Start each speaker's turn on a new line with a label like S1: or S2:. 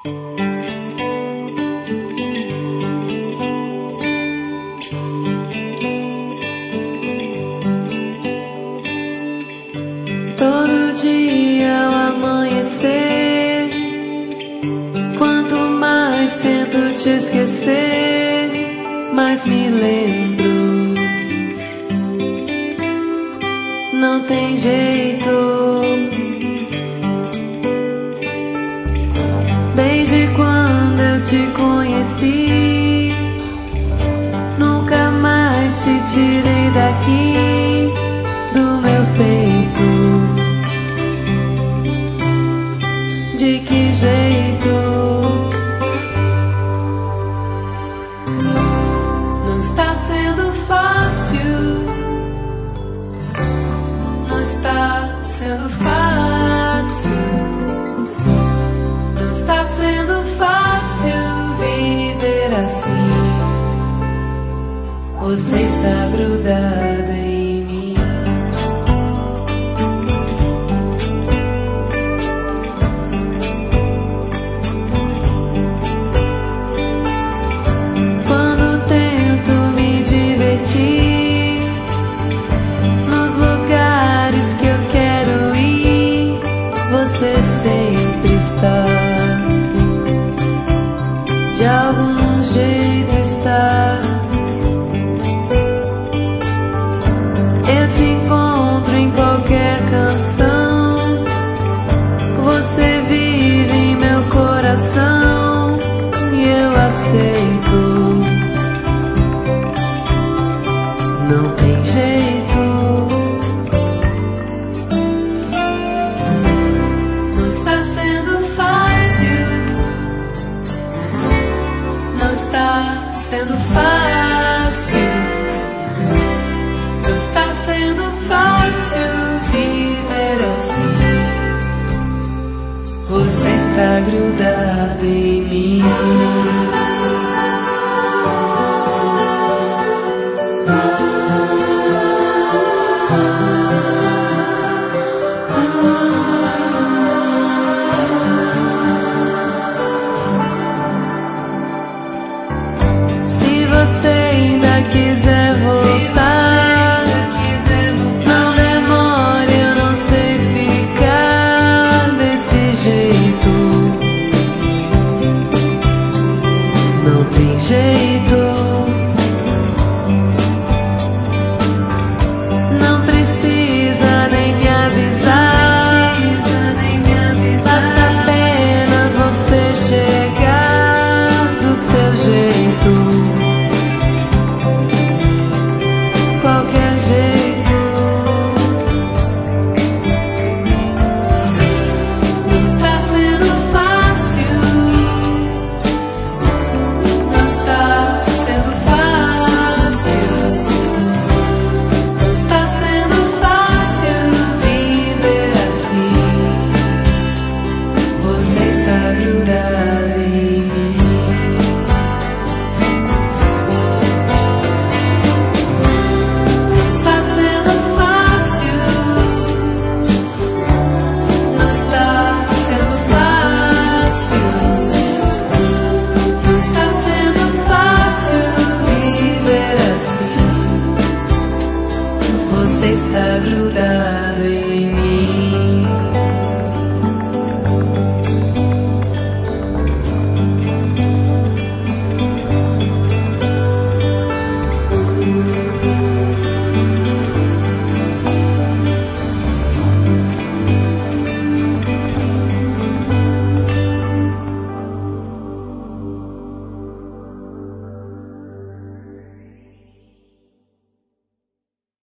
S1: Todo dia ao amanhecer, quanto mais tento te esquecer, mais me lembro. Não tem jeito. Desde quando eu te conheci, nunca mais te tirei daqui do meu peito. De que jeito? Não está sendo fácil. Não está sendo fácil. Não está sendo fácil viver assim. Você está grudado em mim. Quando tento me divertir nos lugares que eu quero ir, você sempre está. De algum jeito está. Eu te encontro em qualquer canção. Você vive em meu coração e eu aceito. Não tem jeito. Não está sendo fácil. Não está sendo fácil. Não está sendo fácil viver assim. Você está grudado em mim. Se você ainda quiser voltar, não demore, eu não sei ficar desse jeito. Não tem jeito. Não precisa nem me avisar. Basta apenas você chegar do seu jeito. Qualquer jeito. Não está sendo fácil. Não está sendo fácil. Não está sendo fácil viver assim. Você está grudado em mim. Não está sendo fácil. Não está sendo fácil. Não está sendo fácil viver assim. Você está grudado em mim.